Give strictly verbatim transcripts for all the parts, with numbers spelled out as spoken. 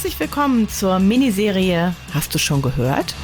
Herzlich willkommen zur Miniserie Hast du schon gehört?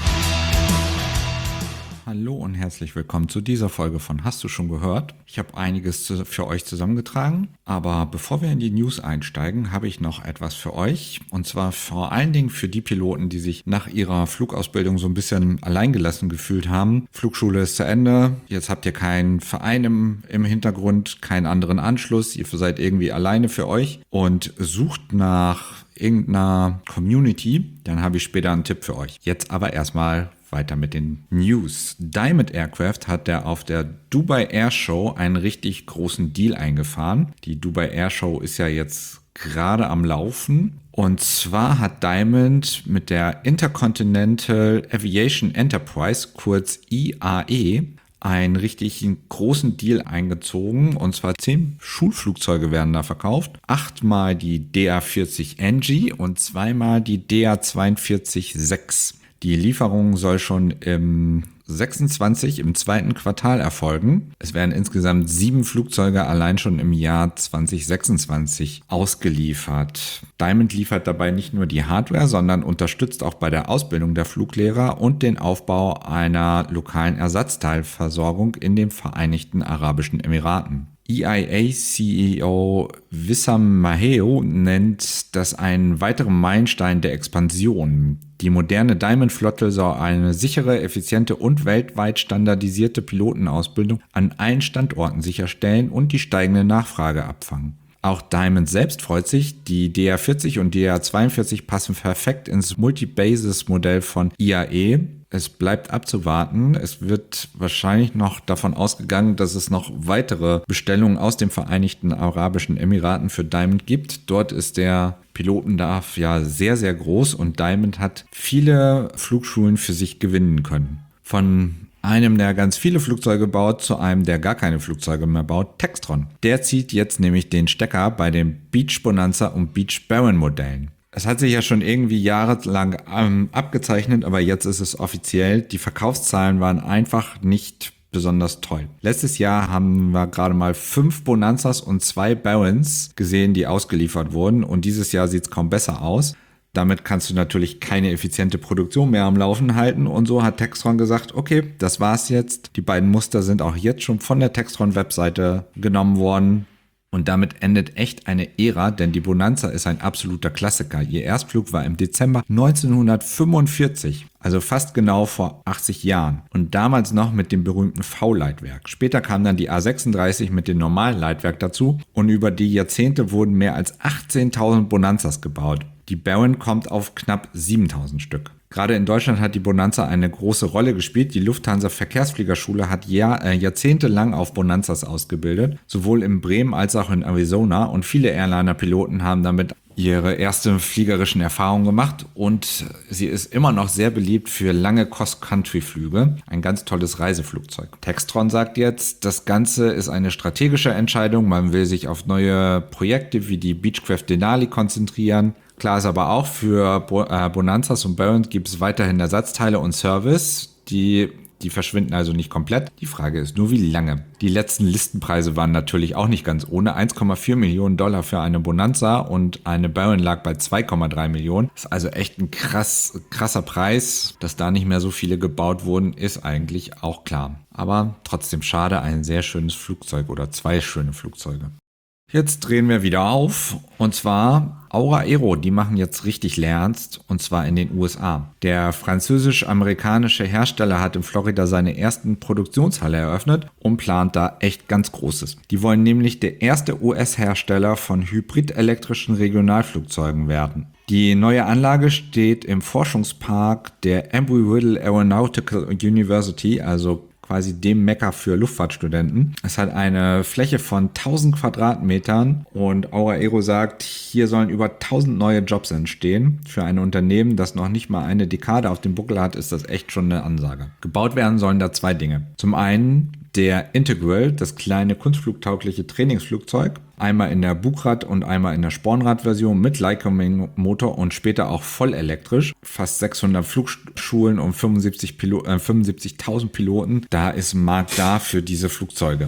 Hallo und herzlich willkommen zu dieser Folge von Hast du schon gehört? Ich habe einiges für euch zusammengetragen, aber bevor wir in die News einsteigen, habe ich noch etwas für euch. Und zwar vor allen Dingen für die Piloten, die sich nach ihrer Flugausbildung so ein bisschen alleingelassen gefühlt haben. Flugschule ist zu Ende, jetzt habt ihr keinen Verein im, im Hintergrund, keinen anderen Anschluss, ihr seid irgendwie alleine für euch und sucht nach irgendeiner Community, dann habe ich später einen Tipp für euch. Jetzt aber erstmal weiter mit den News. Diamond Aircraft hat der auf der Dubai Air Show einen richtig großen Deal eingefahren. Die Dubai Air Show ist ja jetzt gerade am Laufen. Und zwar hat Diamond mit der Intercontinental Aviation Enterprise, kurz I A E, einen richtig großen Deal eingezogen. Und zwar zehn Schulflugzeuge werden da verkauft. Achtmal die D A vierzig N G und zweimal die D A zweiundvierzig sechs. Die Lieferung soll schon im sechsundzwanzig im zweiten Quartal erfolgen. Es werden insgesamt sieben Flugzeuge allein schon im Jahr zwanzig sechsundzwanzig ausgeliefert. Diamond liefert dabei nicht nur die Hardware, sondern unterstützt auch bei der Ausbildung der Fluglehrer und den Aufbau einer lokalen Ersatzteilversorgung in den Vereinigten Arabischen Emiraten. I A A-C E O Wissam Maheo nennt das einen weiteren Meilenstein der Expansion. Die moderne Diamond-Flotte soll eine sichere, effiziente und weltweit standardisierte Pilotenausbildung an allen Standorten sicherstellen und die steigende Nachfrage abfangen. Auch Diamond selbst freut sich, die D A vierzig und D A zweiundvierzig passen perfekt ins Multi-Basis-Modell von I A E. Es bleibt abzuwarten. Es wird wahrscheinlich noch davon ausgegangen, dass es noch weitere Bestellungen aus den Vereinigten Arabischen Emiraten für Diamond gibt. Dort ist der Pilotenbedarf ja sehr, sehr groß und Diamond hat viele Flugschulen für sich gewinnen können. Von einem, der ganz viele Flugzeuge baut, zu einem, der gar keine Flugzeuge mehr baut, Textron. Der zieht jetzt nämlich den Stecker bei den Beech Bonanza und Beech Baron Modellen. Es hat sich ja schon irgendwie jahrelang ähm, abgezeichnet, aber jetzt ist es offiziell. Die Verkaufszahlen waren einfach nicht besonders toll. Letztes Jahr haben wir gerade mal fünf Bonanzas und zwei Barons gesehen, die ausgeliefert wurden. Und dieses Jahr sieht es kaum besser aus. Damit kannst du natürlich keine effiziente Produktion mehr am Laufen halten. Und so hat Textron gesagt, okay, das war's jetzt. Die beiden Muster sind auch jetzt schon von der Textron-Webseite genommen worden. Und damit endet echt eine Ära, denn die Bonanza ist ein absoluter Klassiker. Ihr Erstflug war im Dezember neunzehnhundertfünfundvierzig, also fast genau vor achtzig Jahren. Und damals noch mit dem berühmten V-Leitwerk. Später kam dann die A sechsunddreißig mit dem normalen Leitwerk dazu und über die Jahrzehnte wurden mehr als achtzehntausend Bonanzas gebaut. Die Baron kommt auf knapp siebentausend Stück. Gerade in Deutschland hat die Bonanza eine große Rolle gespielt. Die Lufthansa Verkehrsfliegerschule hat Jahr, äh, jahrzehntelang auf Bonanzas ausgebildet, sowohl in Bremen als auch in Arizona. Und viele Airliner-Piloten haben damit ihre ersten fliegerischen Erfahrungen gemacht. Und sie ist immer noch sehr beliebt für lange Cross-Country-Flüge. Ein ganz tolles Reiseflugzeug. Textron sagt jetzt, das Ganze ist eine strategische Entscheidung. Man will sich auf neue Projekte wie die Beechcraft Denali konzentrieren. Klar ist aber auch, für Bonanzas und Barons gibt es weiterhin Ersatzteile und Service, die, die verschwinden also nicht komplett. Die Frage ist nur, wie lange. Die letzten Listenpreise waren natürlich auch nicht ganz ohne. eins Komma vier Millionen Dollar für eine Bonanza und eine Baron lag bei zwei Komma drei Millionen. Das ist also echt ein krass, krasser Preis. Dass da nicht mehr so viele gebaut wurden, ist eigentlich auch klar. Aber trotzdem schade, ein sehr schönes Flugzeug oder zwei schöne Flugzeuge. Jetzt drehen wir wieder auf und zwar Aura Aero, die machen jetzt richtig ernst und zwar in den U S A. Der französisch-amerikanische Hersteller hat in Florida seine ersten Produktionshalle eröffnet und plant da echt ganz Großes. Die wollen nämlich der erste U S-Hersteller von hybrid-elektrischen Regionalflugzeugen werden. Die neue Anlage steht im Forschungspark der Embry-Riddle Aeronautical University, also quasi dem Mekka für Luftfahrtstudenten. Es hat eine Fläche von tausend Quadratmetern und Aura Aero sagt, hier sollen über tausend neue Jobs entstehen. Für ein Unternehmen, das noch nicht mal eine Dekade auf dem Buckel hat, ist das echt schon eine Ansage. Gebaut werden sollen da zwei Dinge. Zum einen der Integral, das kleine kunstflugtaugliche Trainingsflugzeug, einmal in der Bugrad- und einmal in der Spornrad-Version mit Lycoming-Motor und später auch voll elektrisch. Fast sechshundert Flugschulen und fünfundsiebzig Pilo- äh, fünfundsiebzigtausend Piloten. Da ist ein Markt da für diese Flugzeuge.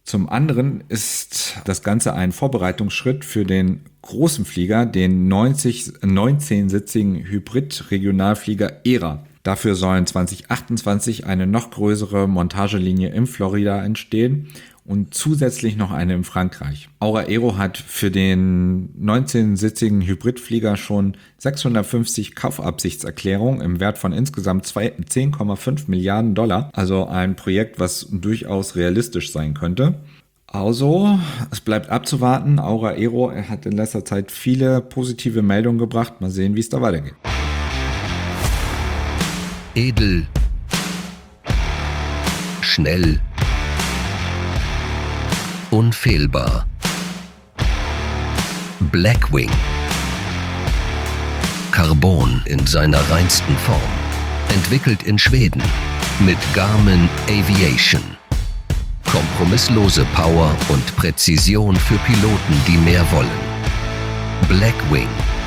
Zum anderen ist das Ganze ein Vorbereitungsschritt für den großen Flieger, den neunzehn-sitzigen Hybrid-Regionalflieger E R A. Dafür sollen zwanzig achtundzwanzig eine noch größere Montagelinie in Florida entstehen und zusätzlich noch eine in Frankreich. Aura Aero hat für den neunzehn-sitzigen Hybridflieger schon sechshundertfünfzig Kaufabsichtserklärungen im Wert von insgesamt zehn Komma fünf Milliarden Dollar. Also ein Projekt, was durchaus realistisch sein könnte. Also, es bleibt abzuwarten. Aura Aero hat in letzter Zeit viele positive Meldungen gebracht. Mal sehen, wie es da weitergeht. Edel, schnell, unfehlbar. Blackwing. Carbon in seiner reinsten Form. Entwickelt in Schweden mit Garmin Aviation. Kompromisslose Power und Präzision für Piloten, die mehr wollen. Blackwing.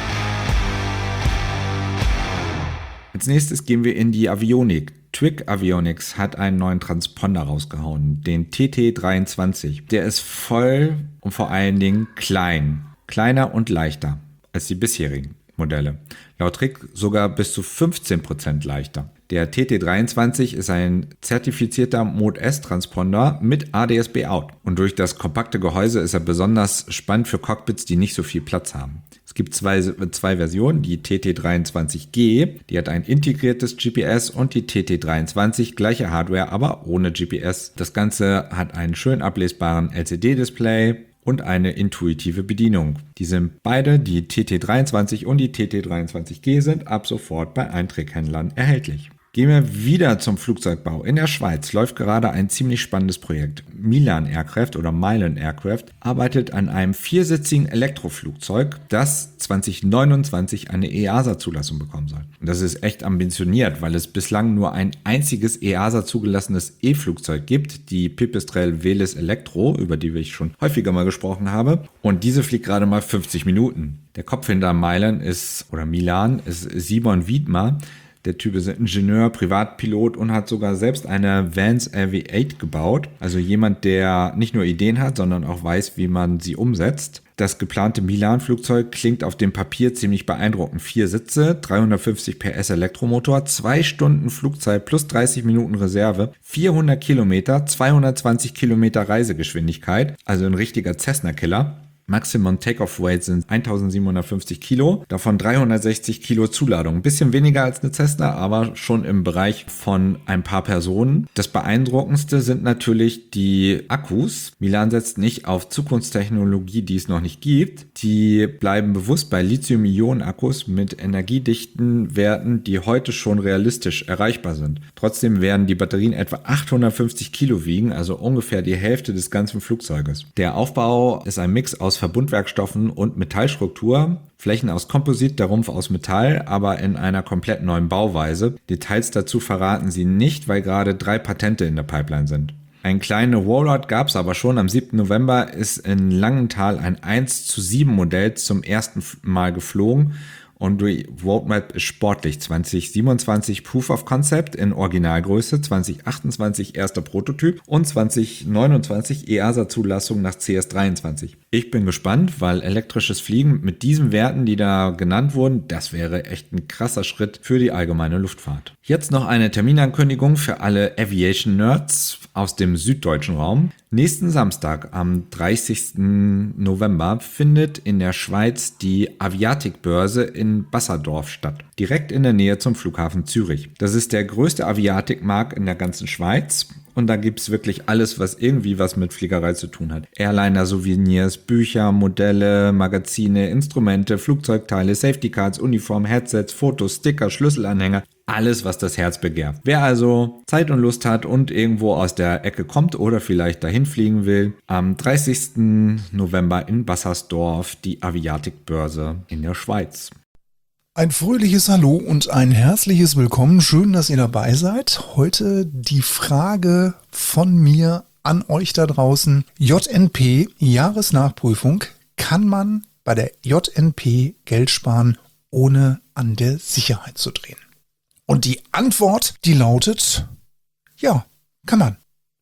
Als nächstes gehen wir in die Avionik. Twig Avionics hat einen neuen Transponder rausgehauen, den T T dreiundzwanzig. Der ist voll und vor allen Dingen klein. Kleiner und leichter als die bisherigen Modelle. Laut Trick sogar bis zu fünfzehn Prozent leichter. Der T T dreiundzwanzig ist ein zertifizierter Mode S Transponder mit A D S B Out. Und durch das kompakte Gehäuse ist er besonders spannend für Cockpits, die nicht so viel Platz haben. Es gibt zwei, zwei Versionen, die T T dreiundzwanzig G, die hat ein integriertes G P S, und die T T dreiundzwanzig, gleiche Hardware, aber ohne G P S. Das Ganze hat einen schön ablesbaren L C D-Display und eine intuitive Bedienung. Die sind beide, die T T dreiundzwanzig und die T T dreiundzwanzig G, sind ab sofort bei Eintrick-Händlern erhältlich. Gehen wir wieder zum Flugzeugbau. In der Schweiz läuft gerade ein ziemlich spannendes Projekt. Milan Aircraft oder Milan Aircraft arbeitet an einem viersitzigen Elektroflugzeug, das zwanzig neunundzwanzig eine E A S A-Zulassung bekommen soll. Und das ist echt ambitioniert, weil es bislang nur ein einziges E A S A-zugelassenes E-Flugzeug gibt, die Pipistrel Velis Electro, über die ich schon häufiger mal gesprochen habe. Und diese fliegt gerade mal fünfzig Minuten. Der Kopf hinter Milan ist, oder Milan, ist Simon Wiedmer. Der Typ ist Ingenieur, Privatpilot und hat sogar selbst eine Vans R V acht gebaut. Also jemand, der nicht nur Ideen hat, sondern auch weiß, wie man sie umsetzt. Das geplante Milan-Flugzeug klingt auf dem Papier ziemlich beeindruckend. Vier Sitze, dreihundertfünfzig P S Elektromotor, zwei Stunden Flugzeit plus dreißig Minuten Reserve, vierhundert Kilometer, zweihundertzwanzig Kilometer Reisegeschwindigkeit, also ein richtiger Cessna-Killer. Maximum Takeoff Weight sind eintausendsiebenhundertfünfzig Kilo, davon dreihundertsechzig Kilo Zuladung. Ein bisschen weniger als eine Cessna, aber schon im Bereich von ein paar Personen. Das Beeindruckendste sind natürlich die Akkus. Milan setzt nicht auf Zukunftstechnologie, die es noch nicht gibt. Die bleiben bewusst bei Lithium-Ionen-Akkus mit energiedichten Werten, die heute schon realistisch erreichbar sind. Trotzdem werden die Batterien etwa achthundertfünfzig Kilo wiegen, also ungefähr die Hälfte des ganzen Flugzeuges. Der Aufbau ist ein Mix aus Verbundwerkstoffen und Metallstruktur, Flächen aus Komposit, der Rumpf aus Metall, aber in einer komplett neuen Bauweise. Details dazu verraten sie nicht, weil gerade drei Patente in der Pipeline sind. Ein kleiner Rollout gab es aber schon. Am siebten November ist in Langenthal ein eins zu sieben Modell zum ersten Mal geflogen. Und die Roadmap ist sportlich. zwanzig siebenundzwanzig Proof of Concept in Originalgröße, zwanzig achtundzwanzig erster Prototyp und zwanzig neunundzwanzig E A S A-Zulassung nach C S dreiundzwanzig. Ich bin gespannt, weil elektrisches Fliegen mit diesen Werten, die da genannt wurden, das wäre echt ein krasser Schritt für die allgemeine Luftfahrt. Jetzt noch eine Terminankündigung für alle Aviation-Nerds aus dem süddeutschen Raum. Nächsten Samstag, am dreißigsten November, findet in der Schweiz die Aviatik-Börse in Basserdorf statt, direkt in der Nähe zum Flughafen Zürich. Das ist der größte Aviatik-Markt in der ganzen Schweiz. Und da gibt's wirklich alles, was irgendwie was mit Fliegerei zu tun hat. Airliner, Souvenirs, Bücher, Modelle, Magazine, Instrumente, Flugzeugteile, Safety Cards, Uniform, Headsets, Fotos, Sticker, Schlüsselanhänger. Alles, was das Herz begehrt. Wer also Zeit und Lust hat und irgendwo aus der Ecke kommt oder vielleicht dahin fliegen will, am dreißigsten November in Bassersdorf die Aviatik-Börse in der Schweiz. Ein fröhliches Hallo und ein herzliches Willkommen. Schön, dass ihr dabei seid. Heute die Frage von mir an euch da draußen. J N P, Jahresnachprüfung. Kann man bei der J N P Geld sparen, ohne an der Sicherheit zu drehen? Und die Antwort, die lautet, ja, kann man.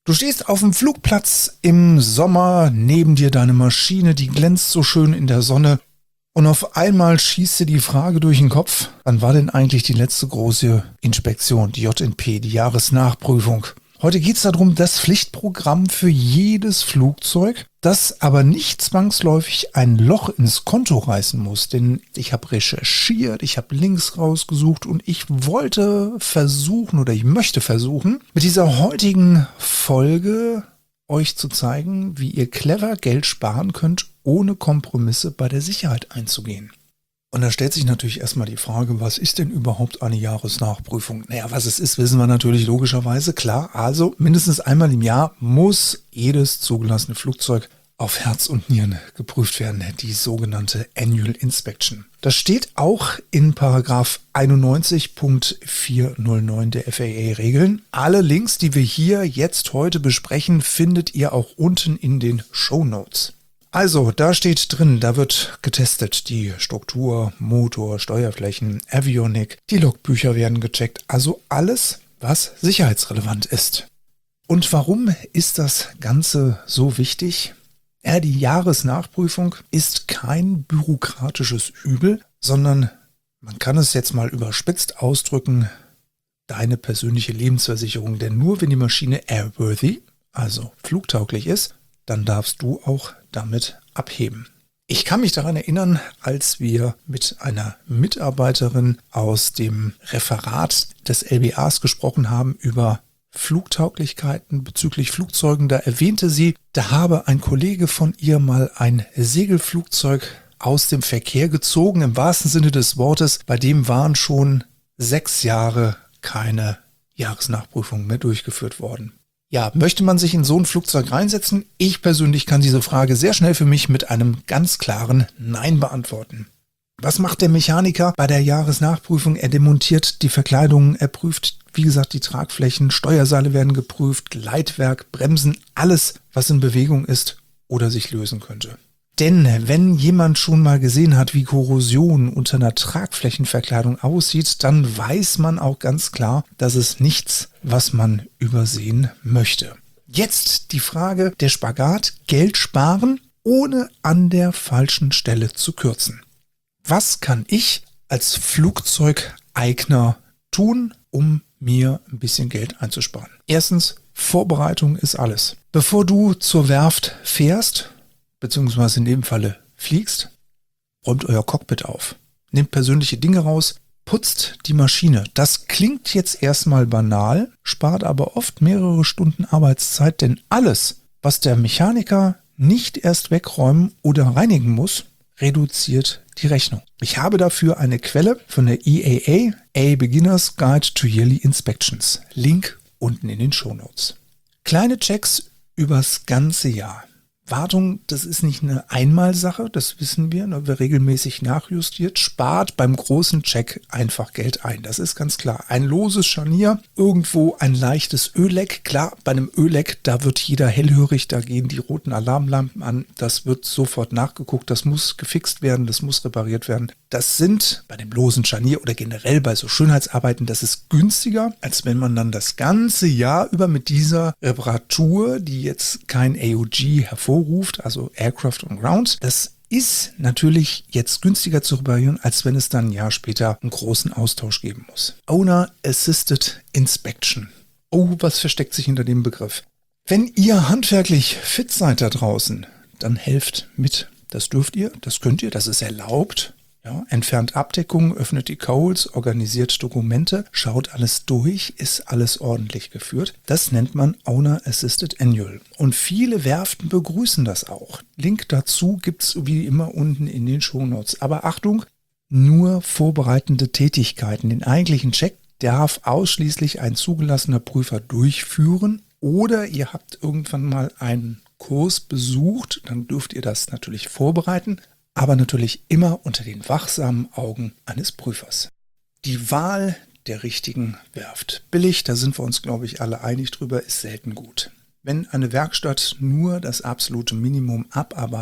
Du stehst auf dem Flugplatz im Sommer, neben dir deine Maschine, die glänzt so schön in der Sonne und auf einmal schießt dir die Frage durch den Kopf, wann war denn eigentlich die letzte große Inspektion, die J N P, die Jahresnachprüfung? Heute geht es darum, das Pflichtprogramm für jedes Flugzeug, das aber nicht zwangsläufig ein Loch ins Konto reißen muss. Denn ich habe recherchiert, ich habe Links rausgesucht und ich wollte versuchen oder ich möchte versuchen, mit dieser heutigen Folge euch zu zeigen, wie ihr clever Geld sparen könnt, ohne Kompromisse bei der Sicherheit einzugehen. Und da stellt sich natürlich erstmal die Frage, was ist denn überhaupt eine Jahresnachprüfung? Naja, was es ist, wissen wir natürlich logischerweise, klar. Also mindestens einmal im Jahr muss jedes zugelassene Flugzeug auf Herz und Nieren geprüft werden, die sogenannte Annual Inspection. Das steht auch in Paragraph einundneunzig Punkt vierhundertneun der F A A-Regeln. Alle Links, die wir hier jetzt heute besprechen, findet ihr auch unten in den Shownotes. Also, da steht drin, da wird getestet, die Struktur, Motor, Steuerflächen, Avionik, die Logbücher werden gecheckt, also alles, was sicherheitsrelevant ist. Und warum ist das Ganze so wichtig? Ja, die Jahresnachprüfung ist kein bürokratisches Übel, sondern, man kann es jetzt mal überspitzt ausdrücken, deine persönliche Lebensversicherung. Denn nur wenn die Maschine airworthy, also flugtauglich ist, dann darfst du auch damit abheben. Ich kann mich daran erinnern, als wir mit einer Mitarbeiterin aus dem Referat des L B As gesprochen haben über Flugtauglichkeiten bezüglich Flugzeugen. Da erwähnte sie, da habe ein Kollege von ihr mal ein Segelflugzeug aus dem Verkehr gezogen, im wahrsten Sinne des Wortes. Bei dem waren schon sechs Jahre keine Jahresnachprüfung mehr durchgeführt worden. Ja, möchte man sich in so ein Flugzeug reinsetzen? Ich persönlich kann diese Frage sehr schnell für mich mit einem ganz klaren Nein beantworten. Was macht der Mechaniker bei der Jahresnachprüfung? Er demontiert die Verkleidungen, er prüft, wie gesagt, die Tragflächen, Steuerseile werden geprüft, Leitwerk, Bremsen, alles, was in Bewegung ist oder sich lösen könnte. Denn wenn jemand schon mal gesehen hat, wie Korrosion unter einer Tragflächenverkleidung aussieht, dann weiß man auch ganz klar, dass es nichts, was man übersehen möchte. Jetzt die Frage, der Spagat, Geld sparen, ohne an der falschen Stelle zu kürzen. Was kann ich als Flugzeugeigner tun, um mir ein bisschen Geld einzusparen? Erstens, Vorbereitung ist alles. Bevor du zur Werft fährst, beziehungsweise in dem Falle fliegst, räumt euer Cockpit auf. Nehmt persönliche Dinge raus, putzt die Maschine. Das klingt jetzt erstmal banal, spart aber oft mehrere Stunden Arbeitszeit, denn alles, was der Mechaniker nicht erst wegräumen oder reinigen muss, reduziert die Rechnung. Ich habe dafür eine Quelle von der E A A, A Beginner's Guide to Yearly Inspections. Link unten in den Shownotes. Kleine Checks übers ganze Jahr. Wartung, das ist nicht eine Einmalsache, das wissen wir, da wird regelmäßig nachjustiert, spart beim großen Check einfach Geld ein, das ist ganz klar. Ein loses Scharnier, irgendwo ein leichtes Ölleck, klar, bei einem Ölleck, da wird jeder hellhörig, da gehen die roten Alarmlampen an, das wird sofort nachgeguckt, das muss gefixt werden, das muss repariert werden. Das sind bei dem losen Scharnier oder generell bei so Schönheitsarbeiten, das ist günstiger, als wenn man dann das ganze Jahr über mit dieser Reparatur, die jetzt kein A O G hervorruft, also Aircraft on Ground, das ist natürlich jetzt günstiger zu reparieren, als wenn es dann ein Jahr später einen großen Austausch geben muss. Owner Assisted Inspection. Oh, was versteckt sich hinter dem Begriff? Wenn ihr handwerklich fit seid da draußen, dann helft mit. Das dürft ihr, das könnt ihr, das ist erlaubt. Ja, entfernt Abdeckungen, öffnet die Codes, organisiert Dokumente, schaut alles durch, ist alles ordentlich geführt. Das nennt man Owner Assisted Annual. Und viele Werften begrüßen das auch. Link dazu gibt's wie immer unten in den Shownotes. Aber Achtung, nur vorbereitende Tätigkeiten. Den eigentlichen Check darf ausschließlich ein zugelassener Prüfer durchführen. Oder ihr habt irgendwann mal einen Kurs besucht, dann dürft ihr das natürlich vorbereiten. Aber natürlich immer unter den wachsamen Augen eines Prüfers. Die Wahl der richtigen Werft. Billig, da sind wir uns, glaube ich, alle einig drüber, ist selten gut. Wenn eine Werkstatt nur das absolute Minimum abarbeitet,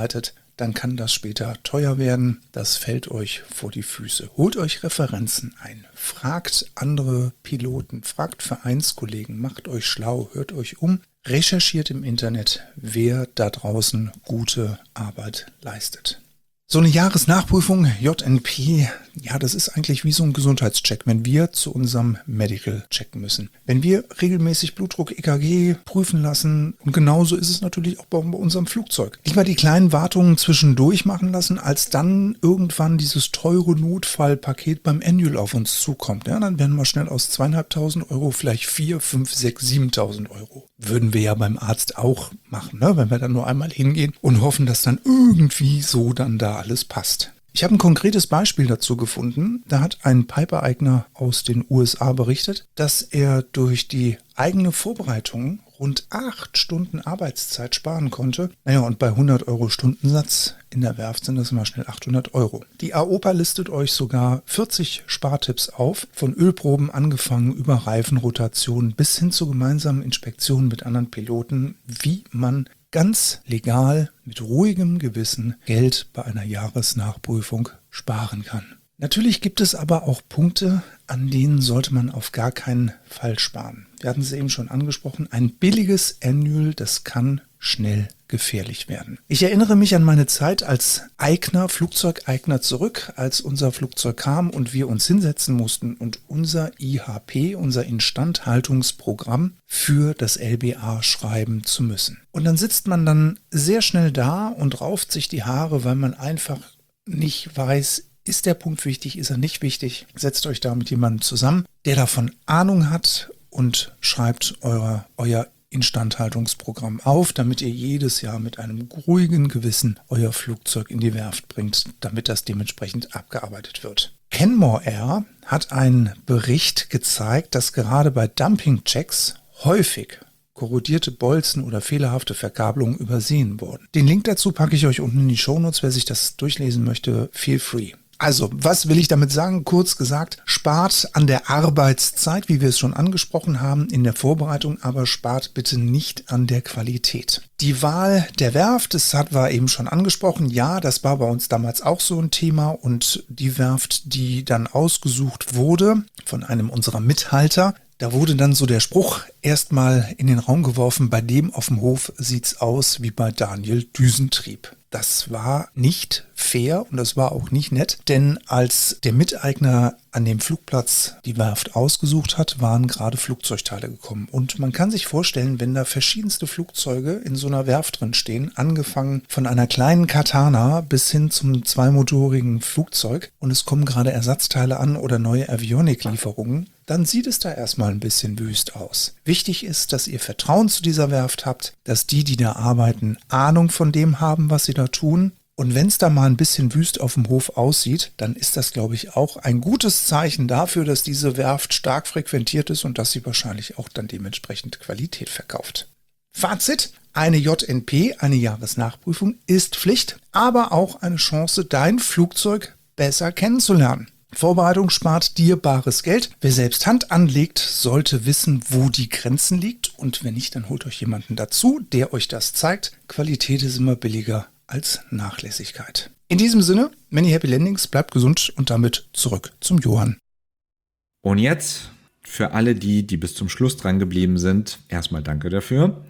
dann kann das später teuer werden. Das fällt euch vor die Füße. Holt euch Referenzen ein, fragt andere Piloten, fragt Vereinskollegen, macht euch schlau, hört euch um, recherchiert im Internet, wer da draußen gute Arbeit leistet. So eine Jahresnachprüfung, J N P, ja, das ist eigentlich wie so ein Gesundheitscheck, wenn wir zu unserem Medical checken müssen. Wenn wir regelmäßig Blutdruck, E K G prüfen lassen, und genauso ist es natürlich auch bei unserem Flugzeug. Lieber die kleinen Wartungen zwischendurch machen lassen, als dann irgendwann dieses teure Notfallpaket beim Annual auf uns zukommt. Ja, dann werden wir schnell aus zweieinhalbtausend Euro vielleicht vier, fünf, sechs, siebentausend Euro. Würden wir ja beim Arzt auch machen, ne? Wenn wir dann nur einmal hingehen und hoffen, dass dann irgendwie so dann da alles passt. Ich habe ein konkretes Beispiel dazu gefunden. Da hat ein Piper-Eigner aus den U S A berichtet, dass er durch die eigene Vorbereitung rund acht Stunden Arbeitszeit sparen konnte. Naja, und bei hundert Euro Stundensatz in der Werft sind das mal schnell achthundert Euro. Die A O P A listet euch sogar vierzig Spartipps auf, von Ölproben angefangen über Reifenrotation bis hin zu gemeinsamen Inspektionen mit anderen Piloten, wie man ganz legal mit ruhigem Gewissen Geld bei einer Jahresnachprüfung sparen kann. Natürlich gibt es aber auch Punkte, an denen sollte man auf gar keinen Fall sparen. Wir hatten es eben schon angesprochen, ein billiges Annual, das kann schnell gefährlich werden. Ich erinnere mich an meine Zeit als Eigner, Flugzeugeigner zurück, als unser Flugzeug kam und wir uns hinsetzen mussten und unser I H P, unser Instandhaltungsprogramm für das L B A schreiben zu müssen. Und dann sitzt man dann sehr schnell da und rauft sich die Haare, weil man einfach nicht weiß, ist der Punkt wichtig, ist er nicht wichtig? Setzt euch da mit jemandem zusammen, der davon Ahnung hat und schreibt eure, euer Instandhaltungsprogramm auf, damit ihr jedes Jahr mit einem ruhigen Gewissen euer Flugzeug in die Werft bringt, damit das dementsprechend abgearbeitet wird. Kenmore Air hat einen Bericht gezeigt, dass gerade bei Dumping-Checks häufig korrodierte Bolzen oder fehlerhafte Verkabelungen übersehen wurden. Den Link dazu packe ich euch unten in die Shownotes, wer sich das durchlesen möchte, feel free. Also, was will ich damit sagen? Kurz gesagt, spart an der Arbeitszeit, wie wir es schon angesprochen haben, in der Vorbereitung, aber spart bitte nicht an der Qualität. Die Wahl der Werft, das hat wir eben schon angesprochen, ja, das war bei uns damals auch so ein Thema und die Werft, die dann ausgesucht wurde von einem unserer Mithalter, da wurde dann so der Spruch erstmal in den Raum geworfen, bei dem auf dem Hof sieht's aus wie bei Daniel Düsentrieb. Das war nicht fair und das war auch nicht nett, denn als der Miteigner an dem Flugplatz die Werft ausgesucht hat, waren gerade Flugzeugteile gekommen. Und man kann sich vorstellen, wenn da verschiedenste Flugzeuge in so einer Werft drin stehen, angefangen von einer kleinen Katana bis hin zum zweimotorigen Flugzeug und es kommen gerade Ersatzteile an oder neue Avionik-Lieferungen, dann sieht es da erstmal ein bisschen wüst aus. Wichtig ist, dass ihr Vertrauen zu dieser Werft habt, dass die, die da arbeiten, Ahnung von dem haben, was sie da tun. Und wenn es da mal ein bisschen wüst auf dem Hof aussieht, dann ist das, glaube ich, auch ein gutes Zeichen dafür, dass diese Werft stark frequentiert ist und dass sie wahrscheinlich auch dann dementsprechend Qualität verkauft. Fazit: Eine J N P, eine Jahresnachprüfung, ist Pflicht, aber auch eine Chance, dein Flugzeug besser kennenzulernen. Vorbereitung spart dir bares Geld. Wer selbst Hand anlegt, sollte wissen, wo die Grenzen liegt. Und wenn nicht, dann holt euch jemanden dazu, der euch das zeigt. Qualität ist immer billiger als Nachlässigkeit. In diesem Sinne, many happy landings, bleibt gesund und damit zurück zum Johann. Und jetzt für alle die, die bis zum Schluss dran geblieben sind, erstmal danke dafür.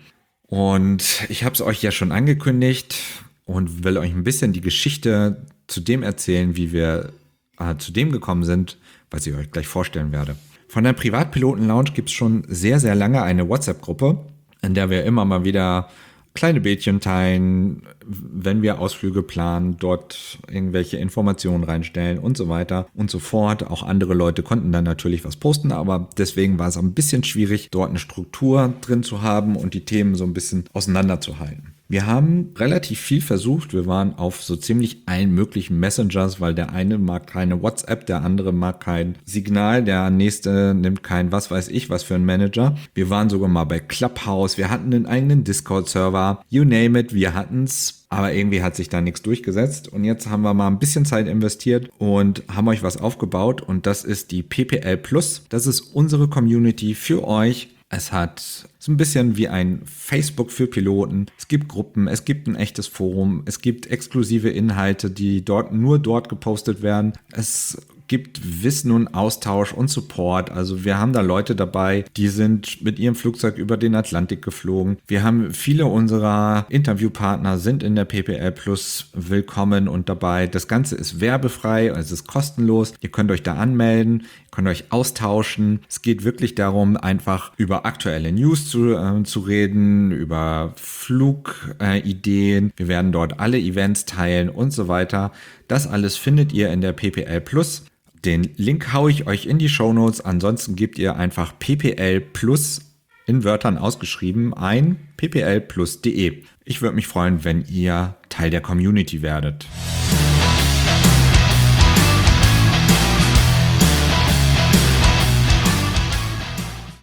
Und ich habe es euch ja schon angekündigt und will euch ein bisschen die Geschichte zu dem erzählen, wie wir äh, zu dem gekommen sind, was ich euch gleich vorstellen werde. Von der Privatpiloten-Lounge gibt es schon sehr, sehr lange eine WhatsApp-Gruppe, in der wir immer mal wieder kleine Bildchen teilen, wenn wir Ausflüge planen, dort irgendwelche Informationen reinstellen und so weiter und so fort. Auch andere Leute konnten dann natürlich was posten, aber deswegen war es ein bisschen schwierig, dort eine Struktur drin zu haben und die Themen so ein bisschen auseinanderzuhalten. Wir haben relativ viel versucht. Wir waren auf so ziemlich allen möglichen Messengers, weil der eine mag keine WhatsApp, der andere mag kein Signal, der nächste nimmt kein was weiß ich was für ein Manager. Wir waren sogar mal bei Clubhouse, wir hatten einen eigenen Discord-Server, you name it, wir hatten's. Aber irgendwie hat sich da nichts durchgesetzt und jetzt haben wir mal ein bisschen Zeit investiert und haben euch was aufgebaut und das ist die P P L Plus. Das ist unsere Community für euch, Es hat so ein bisschen wie ein Facebook für Piloten. Es gibt Gruppen, es gibt ein echtes Forum, es gibt exklusive Inhalte, die dort nur dort gepostet werden. Es gibt Wissen und Austausch und Support. Also wir haben da Leute dabei, die sind mit ihrem Flugzeug über den Atlantik geflogen. Wir haben viele unserer Interviewpartner sind in der P P L Plus willkommen und dabei. Das Ganze ist werbefrei, es ist kostenlos. Ihr könnt euch da anmelden, ihr könnt euch austauschen. Es geht wirklich darum, einfach über aktuelle News zu, äh, zu reden, über Flugideen. Äh, wir werden dort alle Events teilen und so weiter. Das alles findet ihr in der P P L Plus. Den Link haue ich euch in die Shownotes. Ansonsten gebt ihr einfach P P L Plus in Wörtern ausgeschrieben ein, p p l plus punkt d e. Ich würde mich freuen, wenn ihr Teil der Community werdet.